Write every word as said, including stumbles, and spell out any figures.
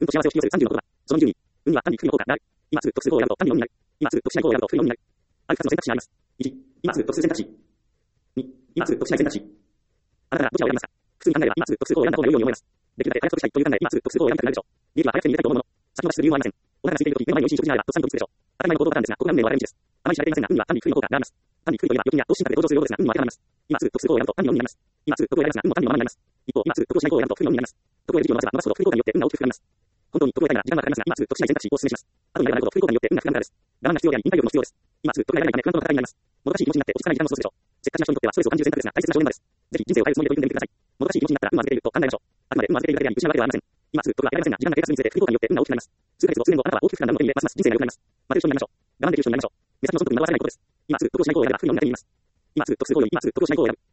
運と幸せを引き寄せるさんじゅうのことだ。そのにじゅうに、運は単に負の効果である。今すぐ特殊項を選ぶと単にのみになる。今すぐ特殊な項を選ぶと負ののみになる。あるふたつの選択肢があります。いち、今すぐ特殊選択肢。に、今すぐ特殊ない選択肢。あなたがどちらを選びますか？普通に考えれば今すぐ特殊項を選んだ方が良いように思います。できるだけ早く解くしたいという考え、今すぐ特殊項を選びたくなるでしょう。利益は早く手に入れたいと思うもの。先延ばしする理由はありません。お腹が空いているとき、目の前に美味しい食事があればとっさに飛びつくでしょう。当たり前の行動パターンですが、ここが運命の分かれ道です。あまり知られていませんが、運には単に負の効果があります。単に負というのは欲にや同心覚で登場する用語ですが、運にも当てはまります。今すぐ特殊項を選ぶと単にのみになります。今すぐ得を選びますが、運も単にのままになります。一方、今すぐ得をしない項を選ぶと負ののみになります。得を得る時期を伸ばせば伸ばすほど負の効果によって運が大きく膨らみます。本当に得を得たいなら時間がかかりますが、今すぐ得しない選択肢をお勧めします。後になればなるほど負の効果によって運が膨らむからです。我慢が必要であり、忍耐力も必要です。今すぐ得が得られないため不安との戦いになります。もどかしい気持ちになって落ち着かない時間を過ごすでしょう。せっかちな人にとってはストレスを感じる選択ですが、大切な正念場です。ぜひ人生を変えるつもりで取り組んでみてください。もどかしい気持ちになったら運は預けていると考えましょう。あくまで運は預けているだけであり、失うわけではありません。今すぐ得は得られませんが、時間が経過するにつれて不利効果によって運が大きくなります。数ヶ月後、数年後、あなたは大きく膨らんだ運の手に入れ、ますます人生が良くなります。待てる人になりましょう。我慢できる人になりましょう。目先の損得に惑わされないことです。今すぐ得をしない項を選ぶが負ののみになります。今すぐ得する項より今すぐ得をしない項を選ぶ。